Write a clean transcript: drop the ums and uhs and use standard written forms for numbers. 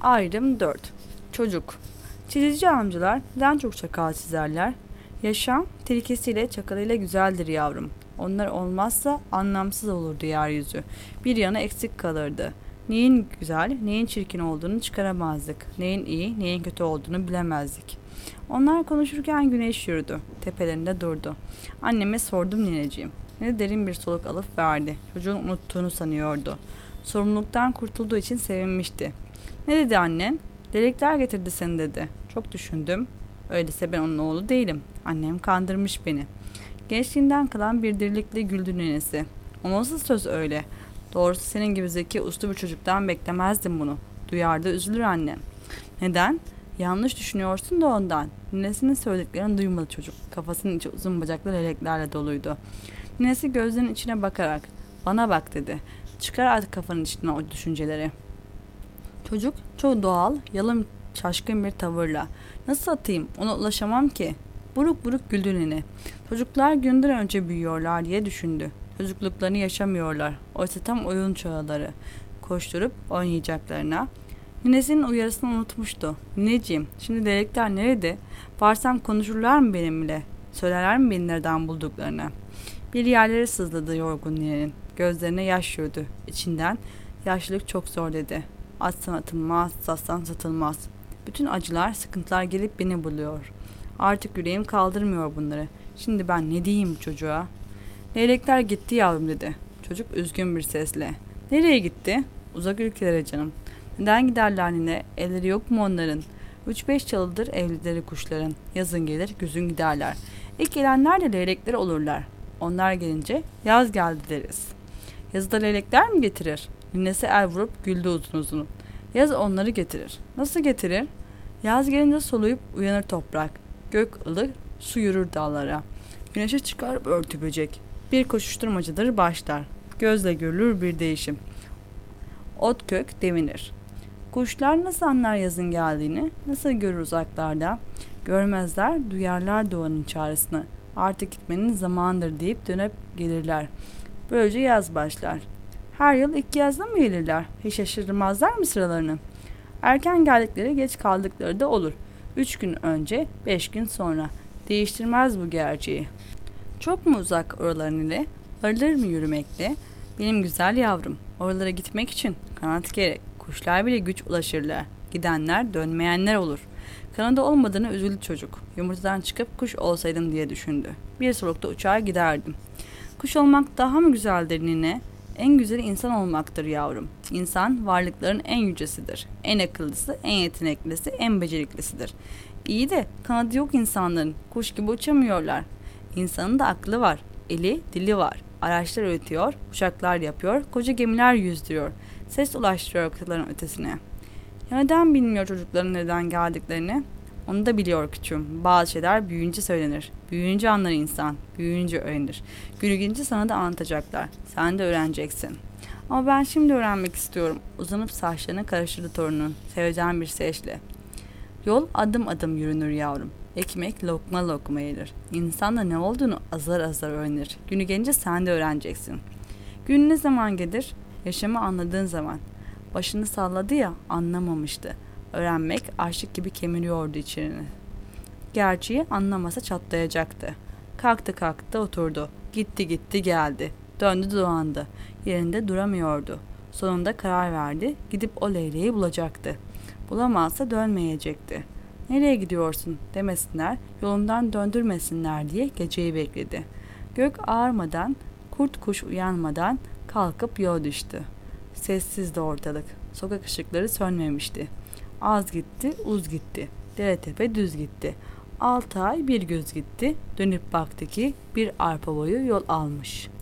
Ayrım 4. Çocuk. Çizici amcalar neden çok çakal çizerler? Yaşam tilkisiyle çakalıyla güzeldir yavrum. Onlar olmazsa anlamsız olurdu yeryüzü. Bir yana eksik kalırdı. Neyin güzel, neyin çirkin olduğunu çıkaramazdık. Neyin iyi, neyin kötü olduğunu bilemezdik. Onlar konuşurken güneş yürüdü. Tepelerinde durdu. Anneme sordum nineciğim. Ne derin bir soluk alıp verdi. Çocuğun unuttuğunu sanıyordu. Sorumluluktan kurtulduğu için sevinmişti. Ne dedi annen? Delikler getirdi seni dedi. Çok düşündüm. Öyleyse ben onun oğlu değilim. Annem kandırmış beni. Gençliğinden kalan bir dirilikle güldü nenesi. O nasıl söz öyle? Doğrusu senin gibi zeki uslu bir çocuktan beklemezdim bunu. Duyar da üzülür annem. Neden? Yanlış düşünüyorsun da ondan. Ninesinin söylediklerini duymadı çocuk. Kafasının içi uzun bacaklı leleklerle doluydu. Ninesi gözlerinin içine bakarak bana bak dedi. Çıkar artık kafanın içinden o düşünceleri. Çocuk çok doğal, yalın, şaşkın bir tavırla. Nasıl atayım? Ona ulaşamam ki. Buruk buruk güldü nene. Çocuklar günden önce büyüyorlar diye düşündü. Çocukluklarını yaşamıyorlar. Oysa tam oyun çağları. Koşturup oynayacaklarına. Ninesinin uyarısını unutmuştu. Nineciğim, şimdi delikler nerede? Varsam konuşurlar mı benimle? Söylerler mi beni nereden bulduklarını? Bir yerlere sızladı yorgun ninenin. Gözlerine yaş yürüdü. İçinden, yaşlılık çok zor dedi. Atsan atılmaz, satsan satılmaz. Bütün acılar, sıkıntılar gelip beni buluyor. Artık yüreğim kaldırmıyor bunları. Şimdi ben ne diyeyim çocuğa? Leylekler gitti yavrum dedi. Çocuk üzgün bir sesle. Nereye gitti? Uzak ülkelere canım. Neden giderler nine? Elleri yok mu onların? 3-5 çalıdır evlileri kuşların. Yazın gelir, güzün giderler. İlk gelenler de leylekler olurlar. Onlar gelince yaz geldi deriz. Yazıda leylekler mi getirir? Ninesi el vurup güldü uzun uzun. Yaz onları getirir. Nasıl getirir? Yaz gelince soluyup uyanır toprak. Gök ılık, su yürür dallara. Güneşe çıkar örtü böcek. Bir koşuşturmacadır başlar. Gözle görülür bir değişim. Ot kök devinir. Kuşlar nasıl anlar yazın geldiğini, nasıl görür uzaklarda? Görmezler, duyarlar doğanın çağrısını. Artık gitmenin zamanıdır deyip dönüp gelirler. Böylece yaz başlar. Her yıl ilk yazda mı gelirler? Hiç şaşırmazlar mı sıralarını? Erken geldikleri, geç kaldıkları da olur. 3 gün önce, 5 gün sonra. Değiştirmez bu gerçeği. Çok mu uzak oraların ile? Varılır mı yürümekle? Benim güzel yavrum, oralara gitmek için kanat gerek. Kuşlar bile güç ulaşırlar. Gidenler, dönmeyenler olur. Kanadı olmadığını üzüldü çocuk. Yumurtadan çıkıp kuş olsaydım diye düşündü. Bir solukta uçar giderdim. Kuş olmak daha mı güzeldir nine? En güzeli insan olmaktır yavrum. İnsan varlıkların en yücesidir. En akıllısı, en yeteneklisi, en beceriklisidir. İyi de kanadı yok insanların. Kuş gibi uçamıyorlar. İnsanın da aklı var. Eli, dili var. Araçlar üretiyor, uçaklar yapıyor, koca gemiler yüzdürüyor. Ses ulaştırıyor kıtaların ötesine. Ya neden bilmiyor çocukların neden geldiklerini? Onu da biliyor küçüğüm. Bazı şeyler büyüyünce söylenir. Büyüyünce anlar insan. Büyüyünce öğrenir. Günü gelince sana da anlatacaklar. Sen de öğreneceksin. Ama ben şimdi öğrenmek istiyorum. Uzanıp saçlarını karıştırdı torunun. Sevecen bir sesle. Yol adım adım yürünür yavrum. Ekmek lokma lokma yenir. İnsan da ne olduğunu azar azar öğrenir. Günü gelince sen de öğreneceksin. Gün ne zaman gelir? Yaşamı anladığın zaman. Başını salladı ya, anlamamıştı. Öğrenmek aşık gibi kemiriyordu içini. Gerçeği anlamasa çatlayacaktı. Kalktı kalktı oturdu. Gitti gitti geldi. Döndü dolandı. Yerinde duramıyordu. Sonunda karar verdi. Gidip o leyleği bulacaktı. Bulamazsa dönmeyecekti. Nereye gidiyorsun demesinler, yolundan döndürmesinler diye geceyi bekledi. Gök ağarmadan, kurt kuş uyanmadan kalkıp yola düştü. Sessizdi ortalık. Sokak ışıkları sönmemişti. Az gitti, uz gitti. Dere tepe düz gitti. 6 ay bir göz gitti. Dönüp baktı ki bir arpa boyu yol almış.